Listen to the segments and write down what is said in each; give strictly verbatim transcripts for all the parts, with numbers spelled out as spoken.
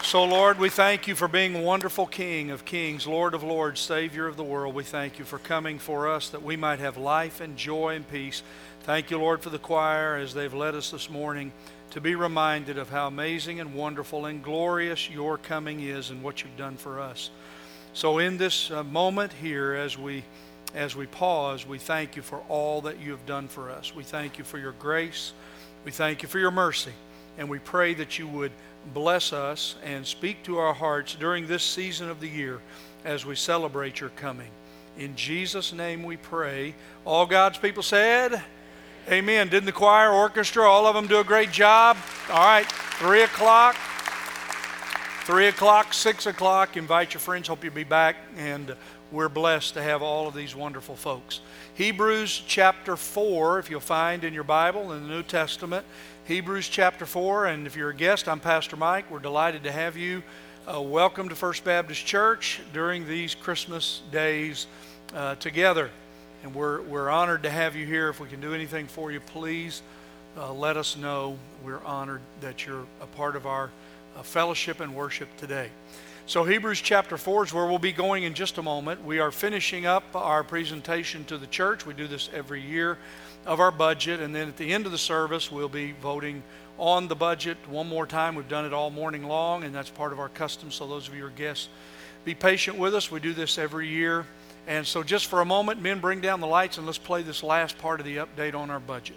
So, Lord, we thank you for being a wonderful King of kings, Lord of lords, Savior of the world. We thank you for coming for us that we might have life and joy and peace. Thank you, Lord, for the choir as they've led us this morning to be reminded of how amazing and wonderful and glorious your coming is and what you've done for us. So in this uh, moment here, as we as we pause, we thank you for all that you have done for us. We thank you for your grace. We thank you for your mercy. And we pray that you would bless us and speak to our hearts during this season of the year as we celebrate your coming. In Jesus' name we pray. All God's people said, amen. Didn't the choir, orchestra, all of them do a great job? All right, three o'clock, three o'clock, six o'clock. Invite your friends. Hope you'll be back. And we're blessed to have all of these wonderful folks. Hebrews chapter four, if you'll find in your Bible in the New Testament. Hebrews chapter four, and if you're a guest, I'm Pastor Mike. We're delighted to have you. Uh, welcome to First Baptist Church during these Christmas days uh, together. And we're, we're honored to have you here. If we can do anything for you, please uh, let us know. We're honored that you're a part of our uh, fellowship and worship today. So Hebrews chapter four is where we'll be going in just a moment. We are finishing up our presentation to the church. We do this every year of our budget, and then at the end of the service we'll be voting on the budget one more time. We've done it all morning long, and that's part of our custom, so those of you who are guests, be patient with us. We do this every year. And so just for a moment, men, bring down the lights and let's play this last part of the update on our budget.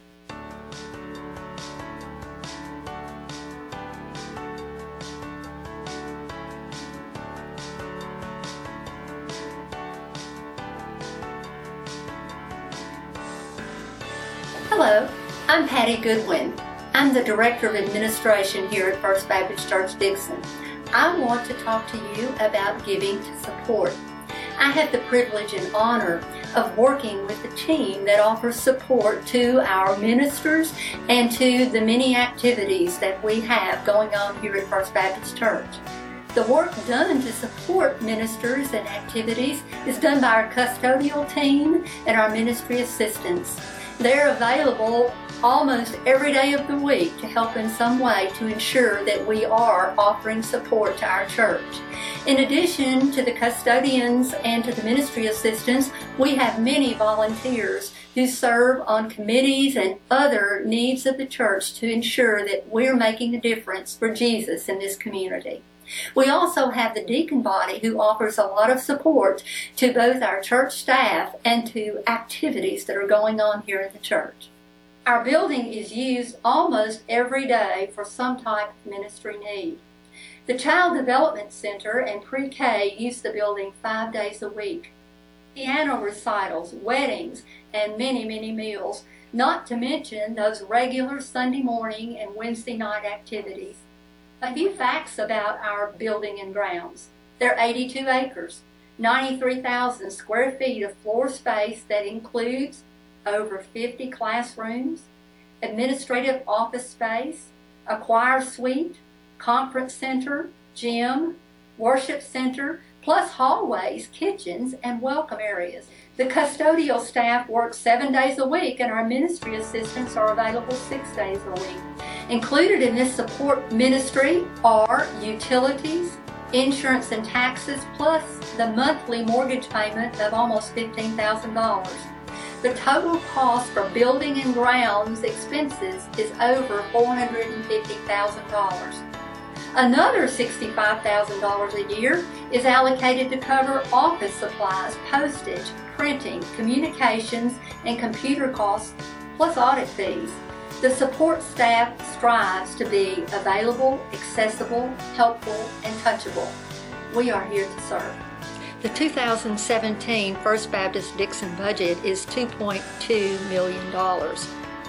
Hello, I'm Patty Goodwin. I'm the Director of Administration here at First Baptist Church Dixon. I want to talk to you about giving to support. I have the privilege and honor of working with the team that offers support to our ministers and to the many activities that we have going on here at First Baptist Church. The work done to support ministers and activities is done by our custodial team and our ministry assistants. They're available almost every day of the week to help in some way to ensure that we are offering support to our church. In addition to the custodians and to the ministry assistants, we have many volunteers who serve on committees and other needs of the church to ensure that we're making a difference for Jesus in this community. We also have the deacon body who offers a lot of support to both our church staff and to activities that are going on here at the church. Our building is used almost every day for some type of ministry need. The Child Development Center and Pre-K use the building five days a week. Piano recitals, weddings, and many, many meals, not to mention those regular Sunday morning and Wednesday night activities. A few facts about our building and grounds. They're eighty-two acres, ninety-three thousand square feet of floor space that includes over fifty classrooms, administrative office space, a choir suite, conference center, gym, worship center, plus hallways, kitchens, and welcome areas. The custodial staff works seven days a week, and our ministry assistants are available six days a week. Included in this support ministry are utilities, insurance and taxes, plus the monthly mortgage payment of almost fifteen thousand dollars. The total cost for building and grounds expenses is over four hundred fifty thousand dollars. Another sixty-five thousand dollars a year is allocated to cover office supplies, postage, printing, communications, and computer costs, plus audit fees. The support staff strives to be available, accessible, helpful, and touchable. We are here to serve. The two thousand seventeen First Baptist Dixon budget is two point two million dollars.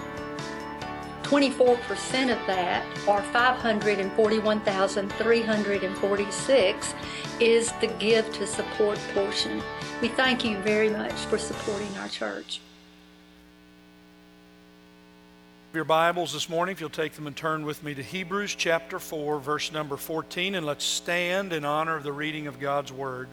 twenty-four percent of that, or five hundred forty-one thousand three hundred forty-six, is the give to support portion. We thank you very much for supporting our church. Your Bibles this morning, if you'll take them and turn with me to Hebrews chapter four, verse number fourteen, and let's stand in honor of the reading of God's Word.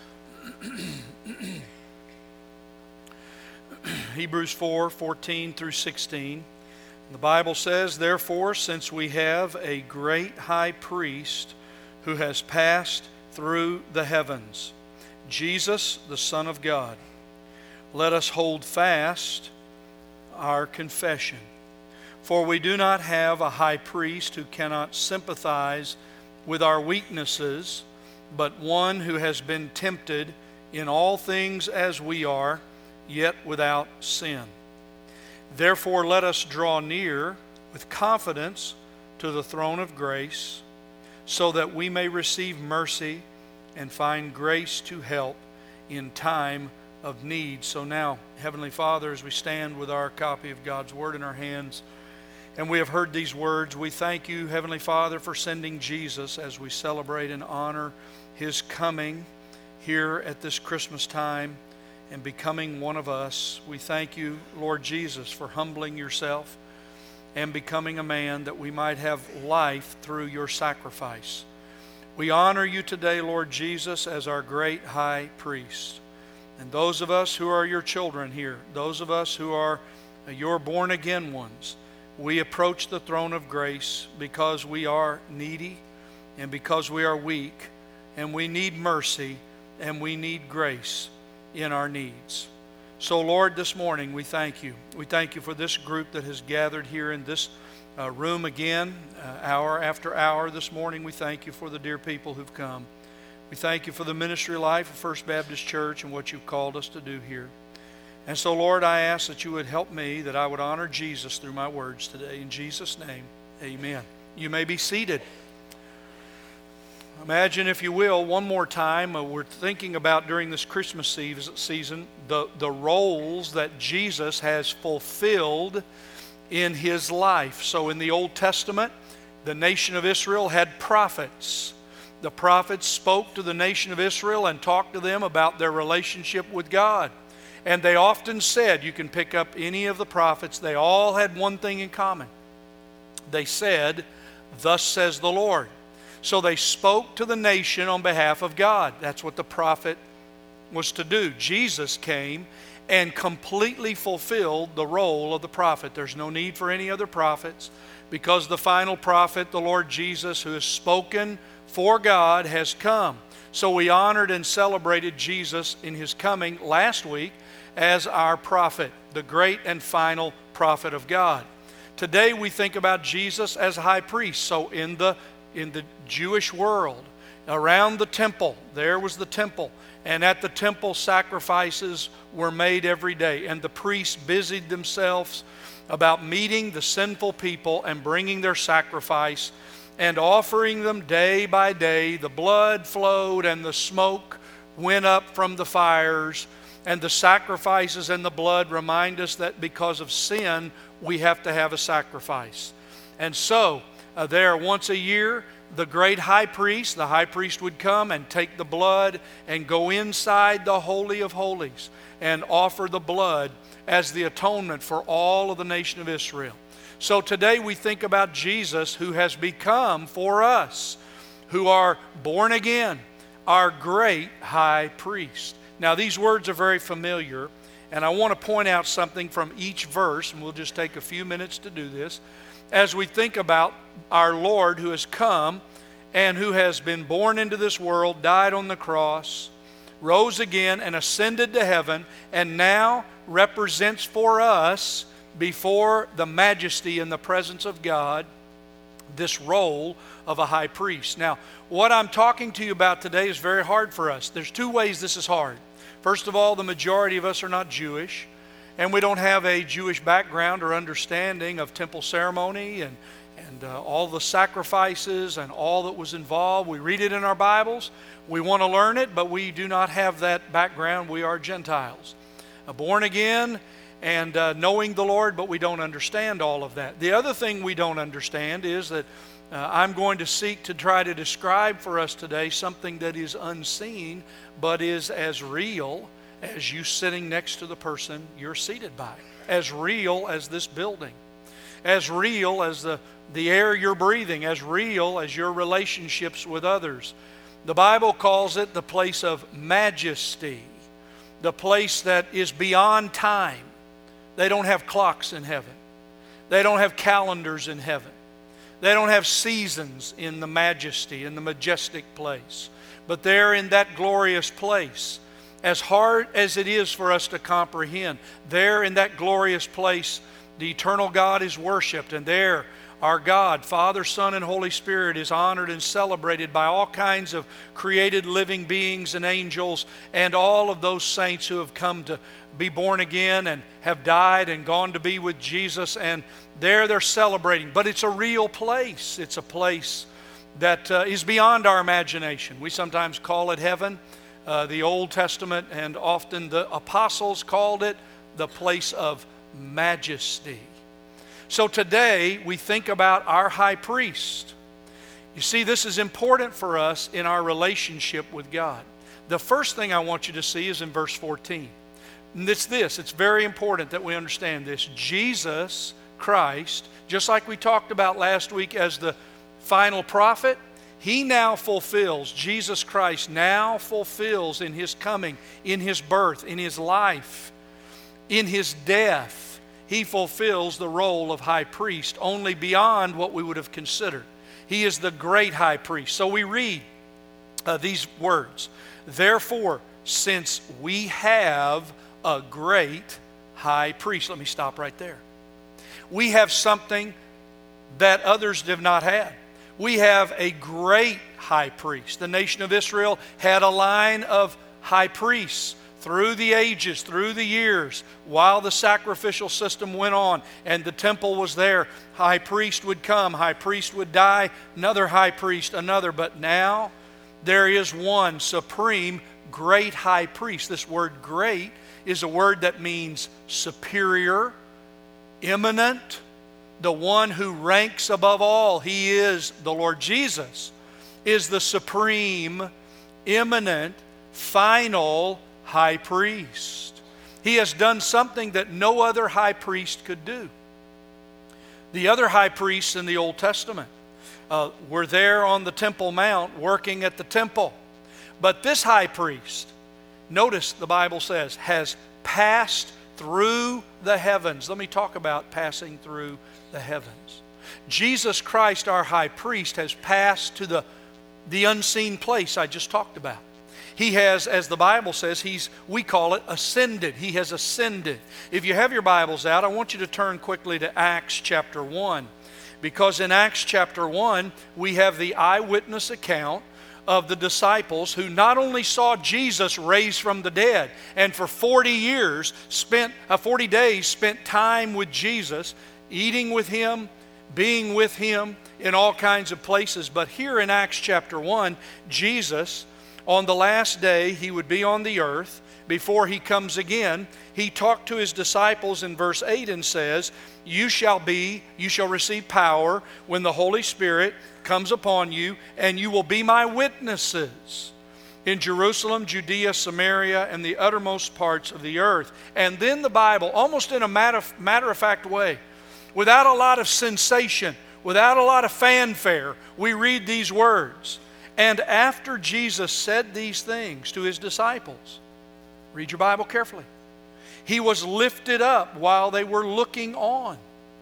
Hebrews four, fourteen through sixteen. The Bible says, "Therefore, since we have a great high priest who has passed through the heavens, Jesus, the Son of God. Let us hold fast our confession. For we do not have a high priest who cannot sympathize with our weaknesses, but one who has been tempted in all things as we are, yet without sin. Therefore let us draw near with confidence to the throne of grace, so that we may receive mercy and find grace to help in time of need. So now, Heavenly Father, as we stand with our copy of God's Word in our hands, and we have heard these words, we thank you, Heavenly Father, for sending Jesus as we celebrate and honor His coming here at this Christmas time and becoming one of us. We thank you, Lord Jesus, for humbling yourself and becoming a man that we might have life through your sacrifice. We honor you today, Lord Jesus, as our great high priest. And those of us who are your children here, those of us who are your born-again ones, we approach the throne of grace because we are needy and because we are weak, and we need mercy and we need grace in our needs. So, Lord, this morning we thank you. We thank you for this group that has gathered here in this uh, room again, uh, hour after hour this morning. We thank you for the dear people who've come. We thank you for the ministry life of First Baptist Church and what you've called us to do here. And so, Lord, I ask that you would help me, that I would honor Jesus through my words today. In Jesus' name, amen. You may be seated. Imagine, if you will, one more time, uh, we're thinking about during this Christmas season the, the roles that Jesus has fulfilled in his life. So in the Old Testament, the nation of Israel had prophets. The prophets spoke to the nation of Israel and talked to them about their relationship with God. And they often said, you can pick up any of the prophets, they all had one thing in common. They said, "Thus says the Lord." So they spoke to the nation on behalf of God. That's what the prophet was to do. Jesus came and completely fulfilled the role of the prophet. There's no need for any other prophets, because the final prophet, the Lord Jesus, who has spoken for God, has come. So we honored and celebrated Jesus in his coming last week as our prophet, the great and final prophet of God. Today we think about Jesus as high priest. So in the in the Jewish world, around the temple, there was the temple, and at the temple sacrifices were made every day, and the priests busied themselves about meeting the sinful people and bringing their sacrifice and offering them day by day. The blood flowed and the smoke went up from the fires, and the sacrifices and the blood remind us that because of sin we have to have a sacrifice. And so Uh, there once a year, the great high priest, the high priest would come and take the blood and go inside the Holy of Holies and offer the blood as the atonement for all of the nation of Israel. So today we think about Jesus, who has become for us, who are born again, our great high priest. Now these words are very familiar, and I want to point out something from each verse, and we'll just take a few minutes to do this. As we think about our Lord who has come and who has been born into this world, died on the cross, rose again and ascended to heaven, and now represents for us before the majesty and the presence of God this role of a high priest. Now, what I'm talking to you about today is very hard for us. There's two ways this is hard. First of all, the majority of us are not Jewish, and we don't have a Jewish background or understanding of temple ceremony and, and uh, all the sacrifices and all that was involved. We read it in our Bibles. We want to learn it, but we do not have that background. We are Gentiles, uh, born again and uh, knowing the Lord, but we don't understand all of that. The other thing we don't understand is that uh, I'm going to seek to try to describe for us today something that is unseen, but is as real as you sitting next to the person you're seated by, as real as this building, as real as the, the air you're breathing, as real as your relationships with others. The Bible calls it the place of majesty, the place that is beyond time. They don't have clocks in heaven. They don't have calendars in heaven. They don't have seasons in the majesty, in the majestic place. But they're in that glorious place. As hard as it is for us to comprehend, there in that glorious place, the eternal God is worshiped. And there, our God, Father, Son, and Holy Spirit is honored and celebrated by all kinds of created living beings and angels and all of those saints who have come to be born again and have died and gone to be with Jesus. And there they're celebrating. But it's a real place. It's a place that uh, is beyond our imagination. We sometimes call it heaven. Uh, the Old Testament and often the apostles called it the place of majesty. So today we think about our high priest. You see, this is important for us in our relationship with God. The first thing I want you to see is in verse fourteen. And it's this, it's very important that we understand this. Jesus Christ, just like we talked about last week as the final prophet, He now fulfills, Jesus Christ now fulfills in His coming, in His birth, in His life, in His death, He fulfills the role of high priest only beyond what we would have considered. He is the great high priest. So we read uh, these words, therefore, since we have a great high priest. Let me stop right there. We have something that others have not had. We have a great high priest. The nation of Israel had a line of high priests through the ages, through the years, while the sacrificial system went on and the temple was there. High priest would come, high priest would die, another high priest, another. But now there is one supreme great high priest. This word great is a word that means superior, eminent, the one who ranks above all. He is, the Lord Jesus, is the supreme, eminent, final high priest. He has done something that no other high priest could do. The other high priests in the Old Testament uh, were there on the Temple Mount working at the temple. But this high priest, notice the Bible says, has passed through the heavens. Let me talk about passing through the heavens. Jesus Christ, our high priest, has passed to the, the unseen place I just talked about. He has, as the Bible says, he's, we call it ascended. He has ascended. If you have your Bibles out, I want you to turn quickly to Acts chapter one. Because in Acts chapter one, we have the eyewitness account of the disciples who not only saw Jesus raised from the dead and for forty years spent, uh, forty days spent time with Jesus, eating with Him, being with Him in all kinds of places. But here in Acts chapter one, Jesus, on the last day He would be on the earth before He comes again, He talked to His disciples in verse eight and says, You shall be, you shall receive power when the Holy Spirit comes upon you, and you will be my witnesses in Jerusalem, Judea, Samaria, and the uttermost parts of the earth. And then the Bible, almost in a matter, matter-of-fact way, without a lot of sensation, without a lot of fanfare, we read these words. And after Jesus said these things to His disciples, read your Bible carefully, He was lifted up while they were looking on.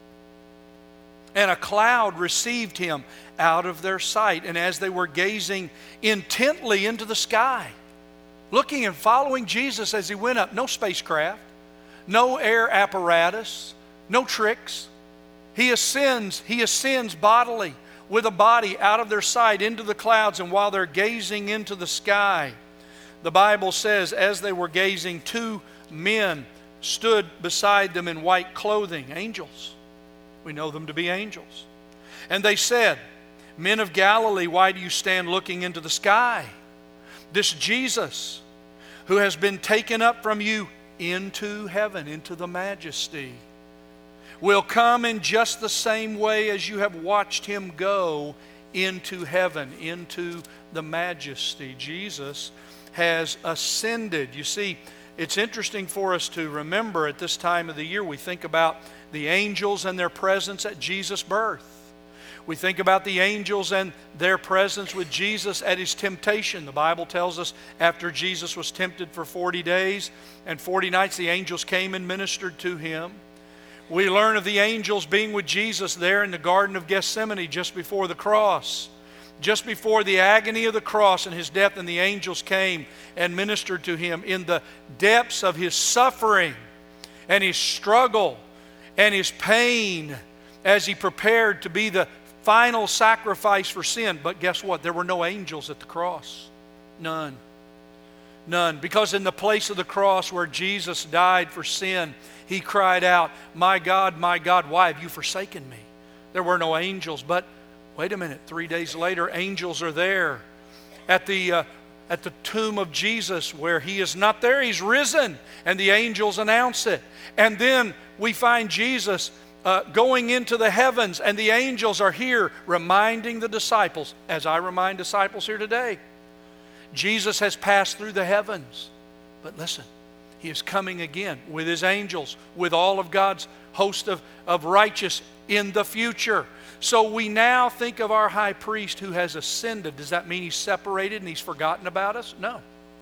And a cloud received Him out of their sight. And as they were gazing intently into the sky, looking and following Jesus as He went up, no spacecraft, no air apparatus, no tricks. He ascends, He ascends bodily with a body out of their sight into the clouds. And while they're gazing into the sky, the Bible says, as they were gazing, two men stood beside them in white clothing, angels. We know them to be angels. And they said, Men of Galilee, why do you stand looking into the sky? This Jesus, who has been taken up from you into heaven, into the majesty, will come in just the same way as you have watched Him go into heaven, into the majesty. Jesus has ascended. You see, it's interesting for us to remember at this time of the year, we think about the angels and their presence at Jesus' birth. We think about the angels and their presence with Jesus at His temptation. The Bible tells us after Jesus was tempted for forty days and forty nights, the angels came and ministered to Him. We learn of the angels being with Jesus there in the Garden of Gethsemane just before the cross. Just before the agony of the cross and his death, and the angels came and ministered to him in the depths of his suffering and his struggle and his pain as he prepared to be the final sacrifice for sin. But guess what? There were no angels at the cross. None. None. Because in the place of the cross where Jesus died for sin, he cried out, "My God, my God, why have you forsaken me?" There were no angels. But wait a minute, three days later, angels are there at the, uh, at the tomb of Jesus, where he is not there, he's risen. And the angels announce it. And then we find Jesus uh, going into the heavens, and the angels are here reminding the disciples, as I remind disciples here today, Jesus has passed through the heavens. But listen, he is coming again with his angels, with all of God's host of, of righteous in the future. So we now think of our high priest who has ascended. Does that mean he's separated and he's forgotten about us? No.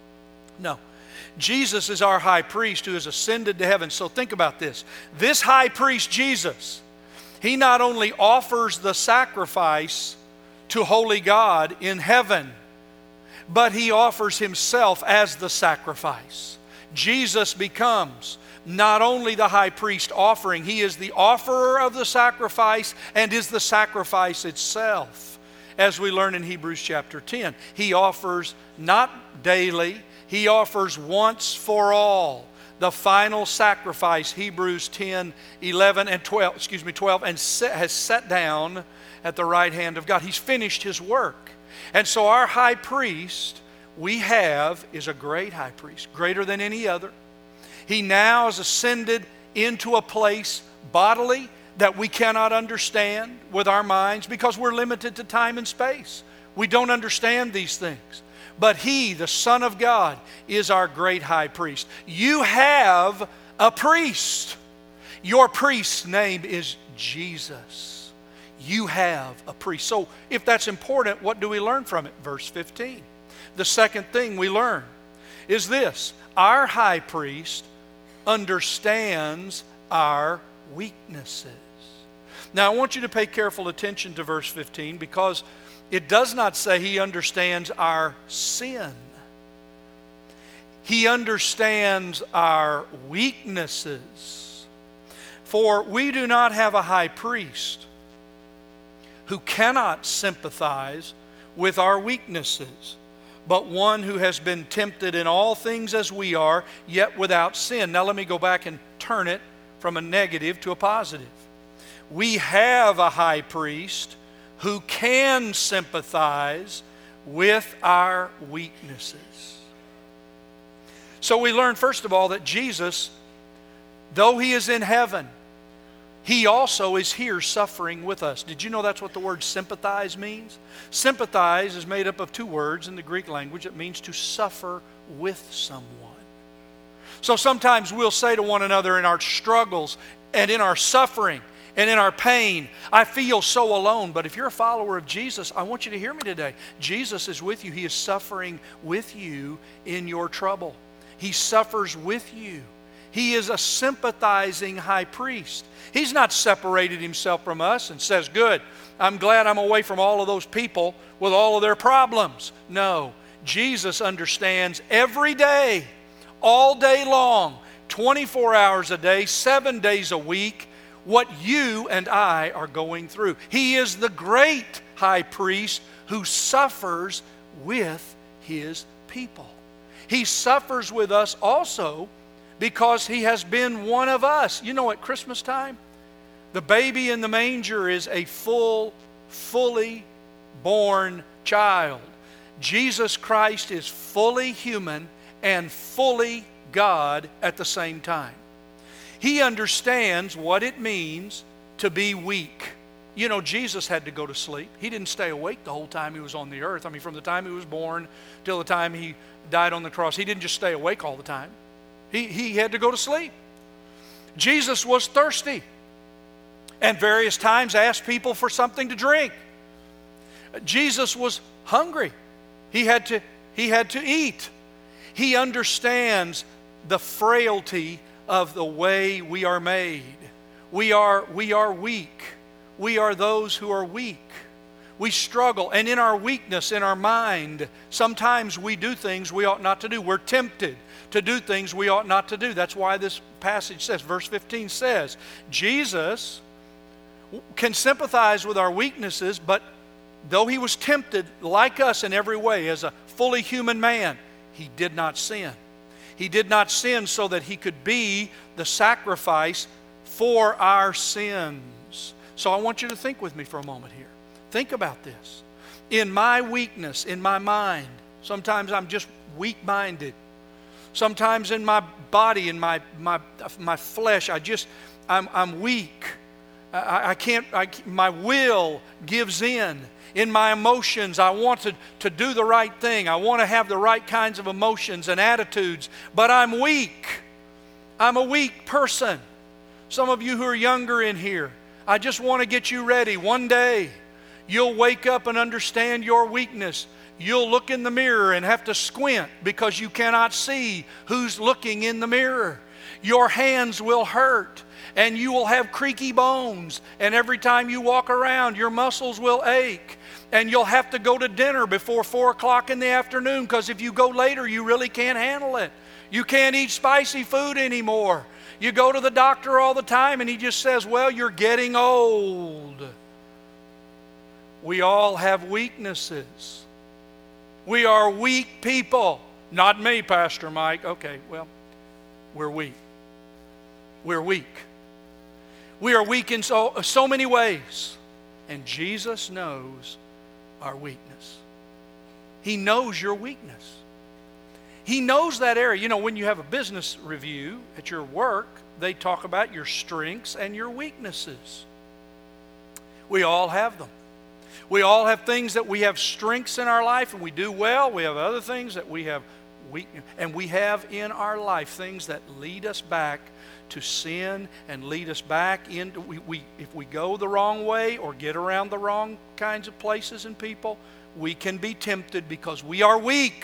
No. Jesus is our high priest who has ascended to heaven. So think about this. This high priest, Jesus, he not only offers the sacrifice to holy God in heaven, but he offers himself as the sacrifice. Jesus becomes not only the high priest offering, he is the offerer of the sacrifice and is the sacrifice itself. As we learn in Hebrews chapter ten, he offers not daily, he offers once for all the final sacrifice. Hebrews ten, eleven and twelve, excuse me, twelve, and has sat down at the right hand of God. He's finished his work. And so our high priest we have is a great high priest, greater than any other. He now has ascended into a place bodily that we cannot understand with our minds because we're limited to time and space. We don't understand these things. But he, the Son of God, is our great high priest. You have a priest. Your priest's name is Jesus. You have a priest. So if that's important, what do we learn from it? Verse fifteen. The second thing we learn is this. Our high priest understands our weaknesses. Now I want you to pay careful attention to verse fifteen because it does not say he understands our sin. He understands our weaknesses. For we do not have a high priest who cannot sympathize with our weaknesses, but one who has been tempted in all things as we are, yet without sin. Now let me go back and turn it from a negative to a positive. We have a high priest who can sympathize with our weaknesses. So we learn, first of all, that Jesus, though he is in heaven, he also is here suffering with us. Did you know that's what the word sympathize means? Sympathize is made up of two words in the Greek language. It means to suffer with someone. So sometimes we'll say to one another in our struggles and in our suffering and in our pain, I feel so alone. But if you're a follower of Jesus, I want you to hear me today. Jesus is with you. He is suffering with you in your trouble. He suffers with you. He is a sympathizing high priest. He's not separated himself from us and says, good, I'm glad I'm away from all of those people with all of their problems. No, Jesus understands every day, all day long, twenty-four hours a day, seven days a week, what you and I are going through. He is the great high priest who suffers with his people. He suffers with us also because he has been one of us. You know, at Christmas time, the baby in the manger is a full, fully born child. Jesus Christ is fully human and fully God at the same time. He understands what it means to be weak. You know, Jesus had to go to sleep. He didn't stay awake the whole time he was on the earth. I mean, from the time he was born till the time he died on the cross, he didn't just stay awake all the time. He, he had to go to sleep. Jesus was thirsty and various times asked people for something to drink. Jesus was hungry. He had to, he had to eat. He understands the frailty of the way we are made. We are, we are weak. We are those who are weak. We struggle, and in our weakness, in our mind, sometimes we do things we ought not to do. We're tempted to do things we ought not to do. That's why this passage says, verse fifteen says, Jesus can sympathize with our weaknesses, but though he was tempted like us in every way as a fully human man, he did not sin. He did not sin so that he could be the sacrifice for our sins. So I want you to think with me for a moment here. Think about this. In my weakness, in my mind, sometimes I'm just weak-minded. Sometimes in my body, in my my my flesh, I just I'm I'm weak. I, I can't. I, my will gives in. In my emotions, I want to, to do the right thing. I want to have the right kinds of emotions and attitudes, but I'm weak. I'm a weak person. Some of you who are younger in here, I just want to get you ready. One day, you'll wake up and understand your weakness. You'll look in the mirror and have to squint because you cannot see who's looking in the mirror. Your hands will hurt and you will have creaky bones. And every time you walk around, your muscles will ache. And you'll have to go to dinner before four o'clock in the afternoon because if you go later, you really can't handle it. You can't eat spicy food anymore. You go to the doctor all the time and he just says, well, you're getting old. We all have weaknesses. We are weak people. Not me, Pastor Mike. Okay, well, we're weak. We're weak. We are weak in so, so many ways. And Jesus knows our weakness. He knows your weakness. He knows that area. You know, when you have a business review at your work, they talk about your strengths and your weaknesses. We all have them. We all have things that we have strengths in our life and we do well. We have other things that we have weakness. And we have in our life things that lead us back to sin and lead us back into, we, we, if we go the wrong way or get around the wrong kinds of places and people, we can be tempted because we are weak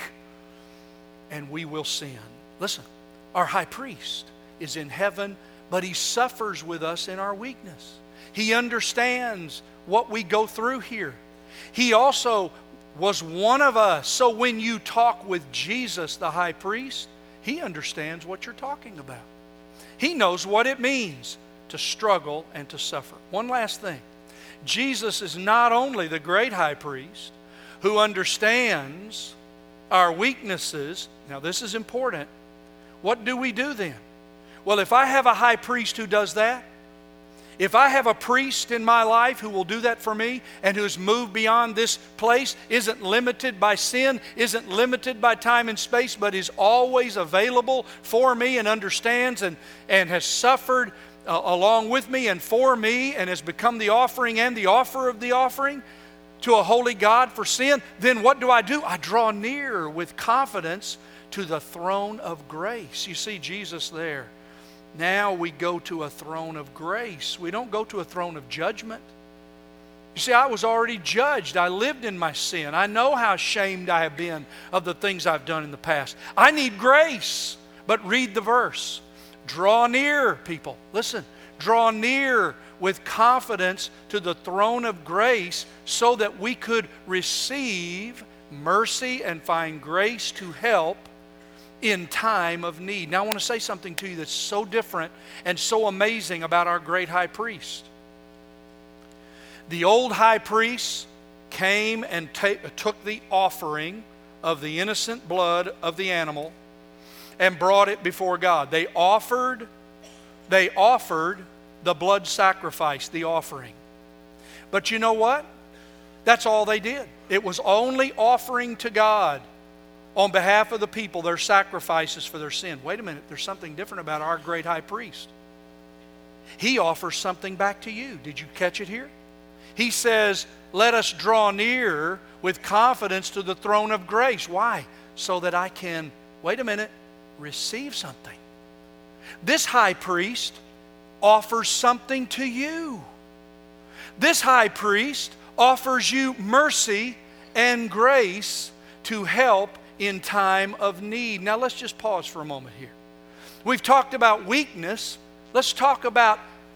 and we will sin. Listen, our high priest is in heaven, but he suffers with us in our weakness. He understands what we go through here. He also was one of us. So when you talk with Jesus, the high priest, he understands what you're talking about. He knows what it means to struggle and to suffer. One last thing. Jesus is not only the great high priest who understands our weaknesses. Now this is important. What do we do then? Well, if I have a high priest who does that, if I have a priest in my life who will do that for me and who's moved beyond this place, isn't limited by sin, isn't limited by time and space, but is always available for me and understands and, and has suffered uh, along with me and for me and has become the offering and the offer of the offering to a holy God for sin, then what do I do? I draw near with confidence to the throne of grace. You see Jesus there. Now we go to a throne of grace. We don't go to a throne of judgment. You see, I was already judged. I lived in my sin. I know how ashamed I have been of the things I've done in the past. I need grace. But read the verse. Draw near, people. Listen. Draw near with confidence to the throne of grace so that we could receive mercy and find grace to help in time of need. Now I want to say something to you that's so different and so amazing about our great high priest. The old high priest came and ta- took the offering of the innocent blood of the animal and brought it before God. They offered, they offered the blood sacrifice, the offering. But you know what? That's all they did. It was only offering to God on behalf of the people their sacrifices for their sin. Wait a minute, there's something different about our great high priest. He offers something back to you. Did you catch it here? He says, let us draw near with confidence to the throne of grace. Why? So that I can, wait a minute, receive something. This high priest offers something to you. This high priest offers you mercy and grace to help in time of need. Now let's just pause for a moment here. We've talked about weakness. Let's talk about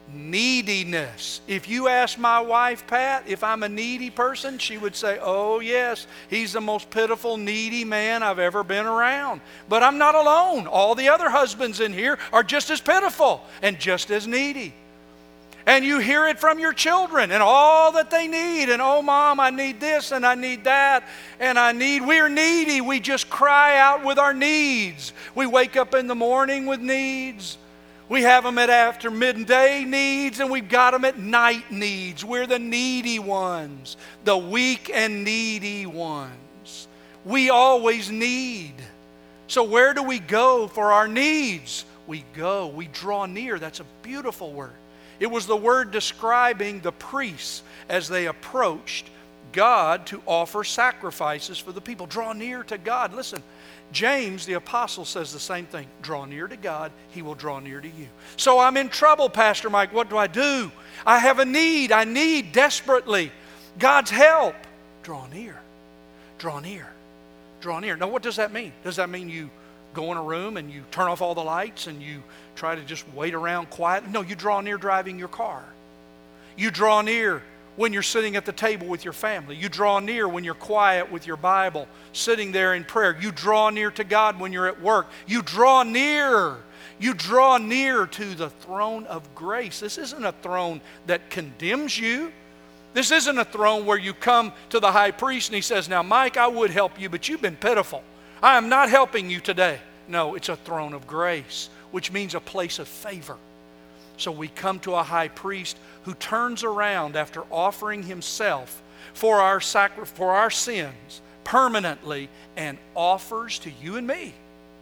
Neediness. If you ask my wife, Pat, if I'm a needy person, she would say, oh yes, he's the most pitiful, needy man I've ever been around. But I'm not alone. All the other husbands in here are just as pitiful and just as needy. And you hear it from your children and all that they need. And oh, Mom, I need this and I need that and I need. We're needy. We just cry out with our needs. We wake up in the morning with needs. We have them at after midday needs, and we've got them at night needs. We're the needy ones, the weak and needy ones. We always need. So where do we go for our needs? We go, we draw near. That's a beautiful word. It was the word describing the priests as they approached God to offer sacrifices for the people. Draw near to God. Listen, James, the apostle, says the same thing. Draw near to God, He will draw near to you. So I'm in trouble, Pastor Mike. What do I do? I have a need. I need desperately God's help. Draw near. Draw near. Draw near. Now, what does that mean? Does that mean you go in a room and you turn off all the lights and you try to just wait around quietly? No, you draw near driving your car. You draw near when you're sitting at the table with your family. You draw near when you're quiet with your Bible, sitting there in prayer. You draw near to God when you're at work. You draw near. You draw near to the throne of grace. This isn't a throne that condemns you. This isn't a throne where you come to the high priest and he says, now, Mike, I would help you, but you've been pitiful. I am not helping you today. No, it's a throne of grace, which means a place of favor. So we come to a high priest who turns around after offering himself for our sacri- for our sins permanently and offers to you and me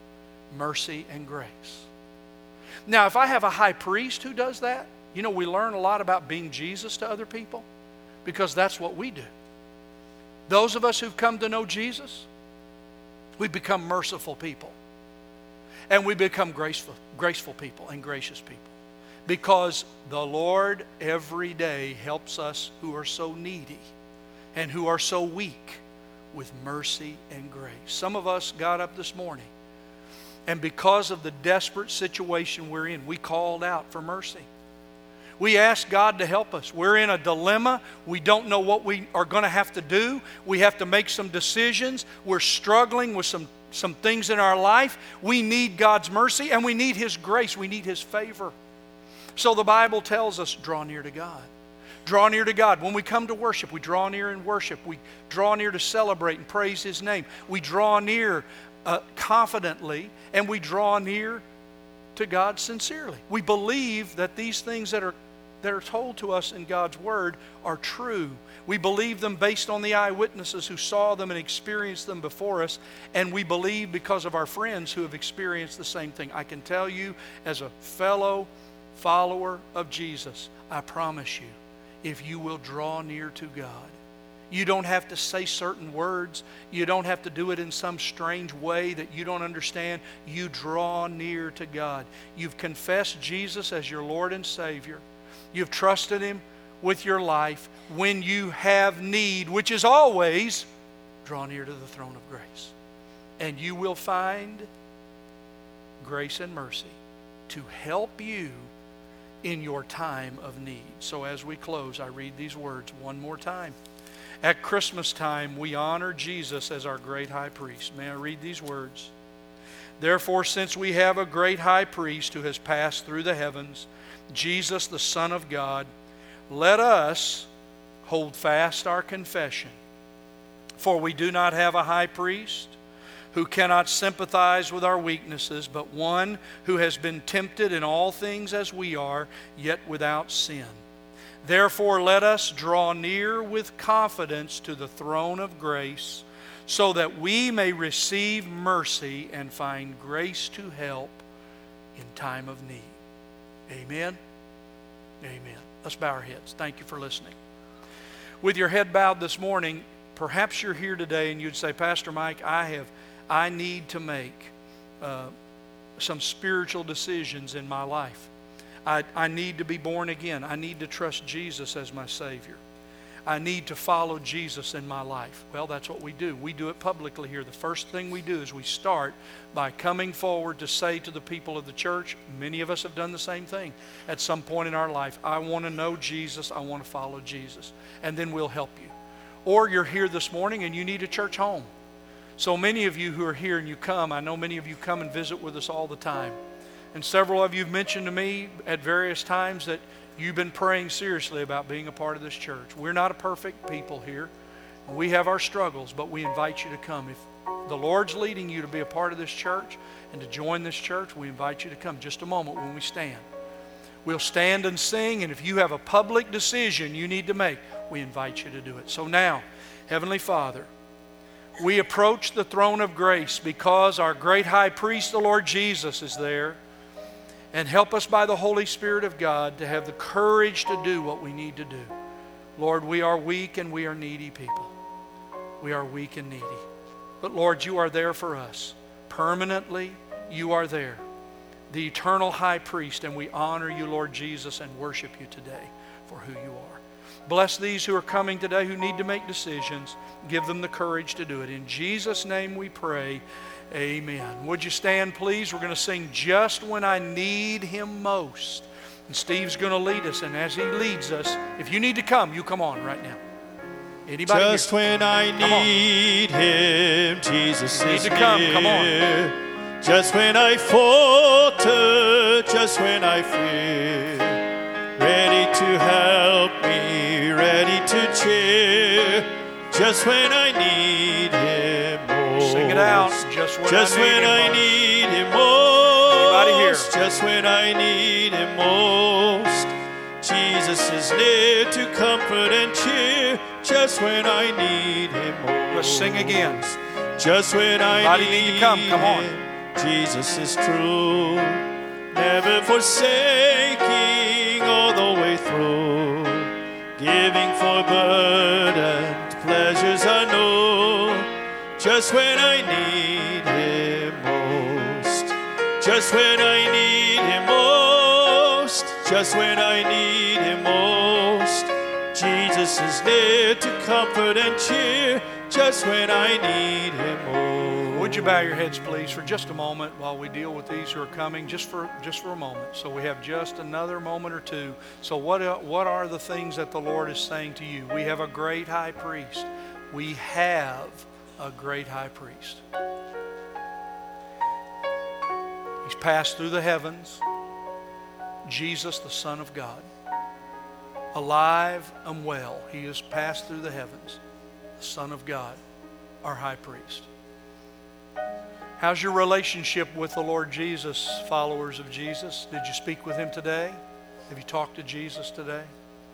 mercy and grace. Now, if I have a high priest who does that, you know, we learn a lot about being Jesus to other people because that's what we do. Those of us who've come to know Jesus, we become merciful people. And we become graceful, graceful people and gracious people. Because the Lord every day helps us who are so needy and who are so weak with mercy and grace. Some of us got up this morning, and because of the desperate situation we're in, we called out for mercy. We asked God to help us. We're in a dilemma. We don't know what we are going to have to do. We have to make some decisions. We're struggling with some, some things in our life. We need God's mercy and we need His grace. We need His favor. So the Bible tells us, draw near to God. Draw near to God. When we come to worship, we draw near in worship. We draw near to celebrate and praise His name. We draw near uh, confidently, and we draw near to God sincerely. We believe that these things that are that are told to us in God's Word are true. We believe them based on the eyewitnesses who saw them and experienced them before us, and we believe because of our friends who have experienced the same thing. I can tell you, as a fellow follower of Jesus, I promise you, if you will draw near to God, you don't have to say certain words. You don't have to do it in some strange way that you don't understand. You draw near to God. You've confessed Jesus as your Lord and Savior. You've trusted Him with your life. When you have need, which is always, draw near to the throne of grace. And you will find grace and mercy to help you in your time of need. So as we close, I read these words one more time. At Christmas time, we honor Jesus as our great high priest. May I read these words? Therefore, since we have a great high priest who has passed through the heavens, Jesus, the Son of God, let us hold fast our confession. For we do not have a high priest who cannot sympathize with our weaknesses, but one who has been tempted in all things as we are, yet without sin. Therefore, let us draw near with confidence to the throne of grace, so that we may receive mercy and find grace to help in time of need. Amen. Amen. Let's bow our heads. Thank you for listening. With your head bowed this morning, perhaps you're here today and you'd say, Pastor Mike, I have, I need to make uh, some spiritual decisions in my life. I, I need to be born again. I need to trust Jesus as my Savior. I need to follow Jesus in my life. Well, that's what we do. We do it publicly here. The first thing we do is we start by coming forward to say to the people of the church, many of us have done the same thing at some point in our life, I want to know Jesus, I want to follow Jesus. And then we'll help you. Or you're here this morning and you need a church home. So many of you who are here and you come, I know many of you come and visit with us all the time. And several of you have mentioned to me at various times that you've been praying seriously about being a part of this church. We're not a perfect people here. We have our struggles, but we invite you to come. If the Lord's leading you to be a part of this church and to join this church, we invite you to come. Just a moment when we stand. We'll stand and sing, and if you have a public decision you need to make, we invite you to do it. So now, Heavenly Father, we approach the throne of grace because our great high priest, the Lord Jesus, is there. And help us by the Holy Spirit of God to have the courage to do what we need to do. Lord, we are weak and we are needy people. We are weak and needy. But Lord, you are there for us. Permanently, you are there. The eternal high priest, and we honor you, Lord Jesus, and worship you today for who you are. Bless these who are coming today who need to make decisions. Give them the courage to do it. In Jesus' name we pray. Amen. Would you stand, please? We're going to sing Just When I Need Him Most. And Steve's going to lead us. And as he leads us, if you need to come, you come on right now. Anybody Just here? when I need Him, Jesus need is to come. near. Come on. Just when I falter, just when I fear, ready to help me, ready to cheer. Just when I need Him most. Sing it out. Just when Just I need when him I most. need Him most. Anybody here? Just when I need Him most. Jesus is near to comfort and cheer. Just when I need Him most. Let's sing again. Just when I Anybody need, need to come? Come on. Him, Jesus is true, never forsaking all the way through, giving for burdened pleasures unknown. Just when I need Him most. Just when I need Him most. Just when I need Him most. Jesus is near to comfort and cheer. Just when I need Him most. Would you bow your heads, please, for just a moment while we deal with these who are coming, just for just for a moment. So we have just another moment or two. So what, what are the things that the Lord is saying to you? We have a great high priest. We have a great high priest. He's passed through the heavens. Jesus, the Son of God. Alive and well. He has passed through the heavens. The Son of God, our high priest. How's your relationship with the Lord Jesus, followers of Jesus? Did you speak with Him today? Have you talked to Jesus today?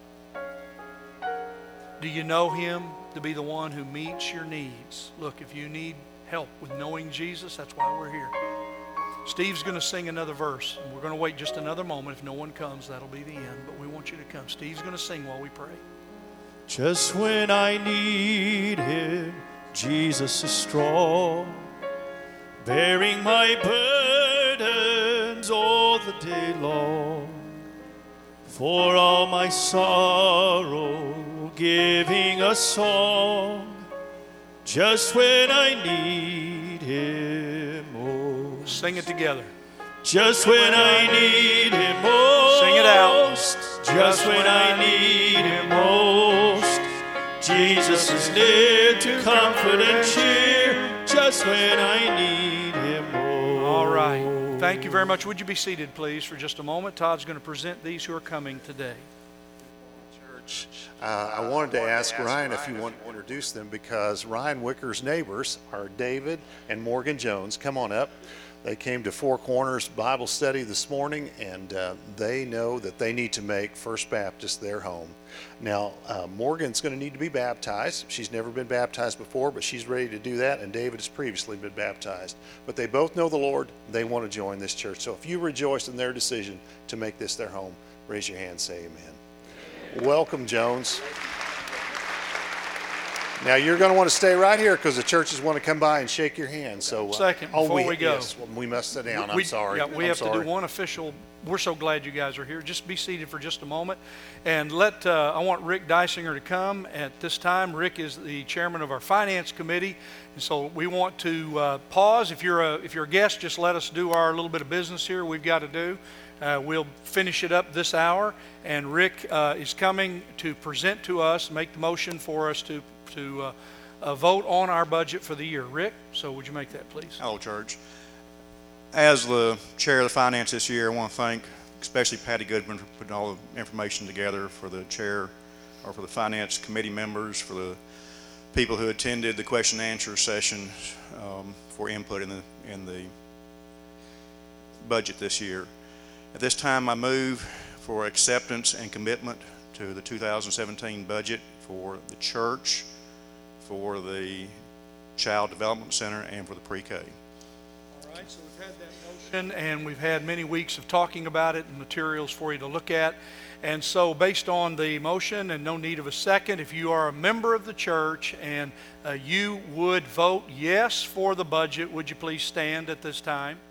Do you know Him to be the one who meets your needs? Look, if you need help with knowing Jesus, that's why we're here. Steve's going to sing another verse, and we're going to wait just another moment. If no one comes, that'll be the end, but we want you to come. Steve's going to sing while we pray. Just when I need Him, Jesus is strong, bearing my burdens all the day long. For all my sorrow, giving a song, just when I need Him most. Sing it together. Just when I need Him most. Sing it out. Just when I need Him most. Jesus is near to comfort and cheer. Just when I need Him most. All right. Thank you very much. Would you be seated, please, for just a moment? Todd's going to present these who are coming today. Church, uh, I wanted to ask Ryan if you want to introduce them, because Ryan Wicker's neighbors are David and Morgan Jones. Come on up. They came to Four Corners Bible Study this morning, and uh, they know that they need to make First Baptist their home. Now, uh, Morgan's going to need to be baptized. She's never been baptized before, but she's ready to do that, and David has previously been baptized. But they both know the Lord. They want to join this church. So if you rejoice in their decision to make this their home, raise your hand and say amen. Welcome, Jones. Now, you're going to want to stay right here because the churches want to come by and shake your hand. So, uh, Second, oh, before we go. Yes, we must sit down. We- I'm sorry. Yeah, we I'm have sorry. to do one official. We're so glad you guys are here. Just be seated for just a moment. And let, uh, I want Rick Dysinger to come at this time. Rick is the chairman of our finance committee. And so we want to uh, pause. If you're, a, if you're a guest, just let us do our little bit of business here we've got to do. Uh, we'll finish it up this hour. And Rick uh, is coming to present to us, make the motion for us to, to uh, uh, vote on our budget for the year. Rick, so would you make that, please? Hello, church. As the chair of the finance this year, I want to thank especially Patty Goodwin for putting all the information together, for the chair or for the finance committee members, for the people who attended the question and answer session um, for input in the in the budget this year. At this time, I move for acceptance and commitment to the two thousand seventeen budget for the church, for the Child Development Center, and for the pre-K. All right, so we've had that motion, and we've had many weeks of talking about it and materials for you to look at. And so based on the motion and no need of a second, if you are a member of the church and uh, you would vote yes for the budget, would you please stand at this time?